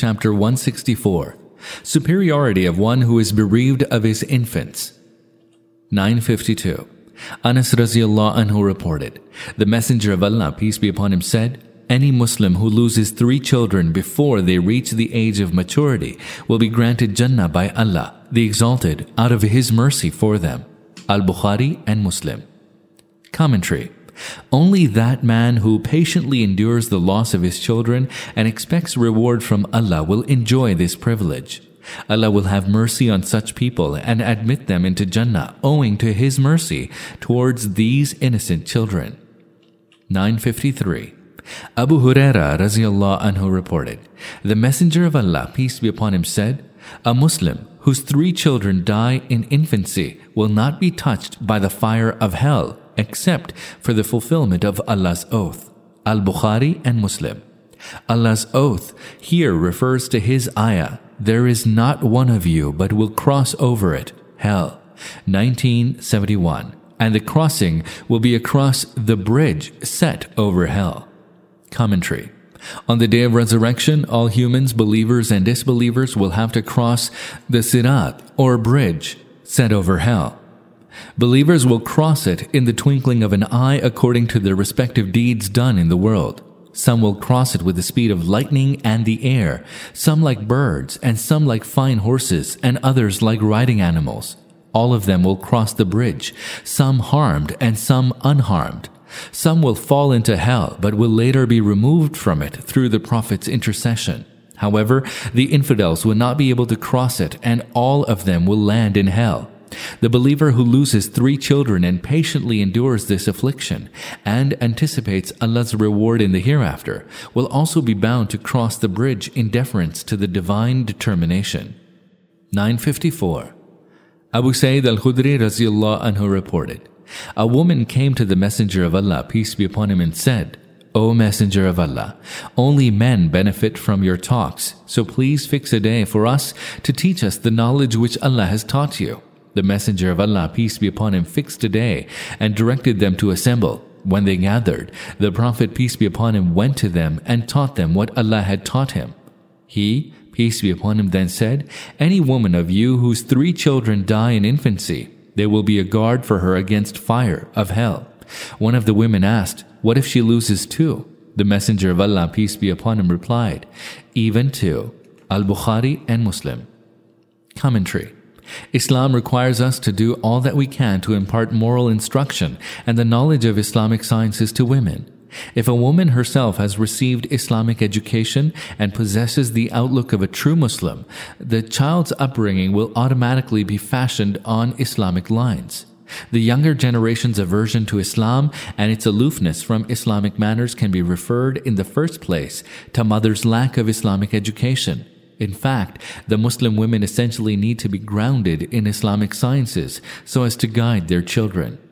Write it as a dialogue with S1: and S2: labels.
S1: Chapter 164. Superiority of one who is bereaved of his infants. 952. Anas radiallahu anhu reported, the Messenger of Allah, peace be upon him, said, any Muslim who loses 3 children before they reach the age of maturity will be granted Jannah by Allah, the Exalted, out of His mercy for them. Al-Bukhari and Muslim. Commentary. Only that man who patiently endures the loss of his children and expects reward from Allah will enjoy this privilege. Allah will have mercy on such people and admit them into Jannah owing to His mercy towards these innocent children. 953. Abu Huraira radiallahu anhu reported, the Messenger of Allah, peace be upon him, said, a Muslim whose 3 children die in infancy will not be touched by the fire of hell except for the fulfillment of Allah's oath. Al-Bukhari and Muslim. Allah's oath here refers to His ayah, there is not one of you but will cross over it, hell. 1971. And the crossing will be across the bridge set over hell. Commentary. On the day of resurrection, all humans, believers and disbelievers, will have to cross the Sirat, or bridge, set over hell. Believers will cross it in the twinkling of an eye according to their respective deeds done in the world. Some will cross it with the speed of lightning and the air, some like birds, and some like fine horses, and others like riding animals. All of them will cross the bridge, some harmed and some unharmed. Some will fall into hell, but will later be removed from it through the Prophet's intercession. However, the infidels will not be able to cross it, and all of them will land in hell. The believer who loses 3 children and patiently endures this affliction and anticipates Allah's reward in the hereafter will also be bound to cross the bridge in deference to the divine determination. 954. Abu Sa'id al-Khudri radiallahu anhu reported, a woman came to the Messenger of Allah, peace be upon him, and said, O Messenger of Allah, only men benefit from your talks, so please fix a day for us to teach us the knowledge which Allah has taught you. The Messenger of Allah, peace be upon him, fixed a day and directed them to assemble. When they gathered, the Prophet, peace be upon him, went to them and taught them what Allah had taught him. He, peace be upon him, then said, any woman of you whose 3 children die in infancy, there will be a guard for her against fire of hell. One of the women asked, what if she loses 2? The Messenger of Allah, peace be upon him, replied, even 2. Al-Bukhari and Muslim. Commentary. Islam requires us to do all that we can to impart moral instruction and the knowledge of Islamic sciences to women. If a woman herself has received Islamic education and possesses the outlook of a true Muslim, the child's upbringing will automatically be fashioned on Islamic lines. The younger generation's aversion to Islam and its aloofness from Islamic manners can be referred in the first place to mothers' lack of Islamic education. In fact, the Muslim women essentially need to be grounded in Islamic sciences so as to guide their children.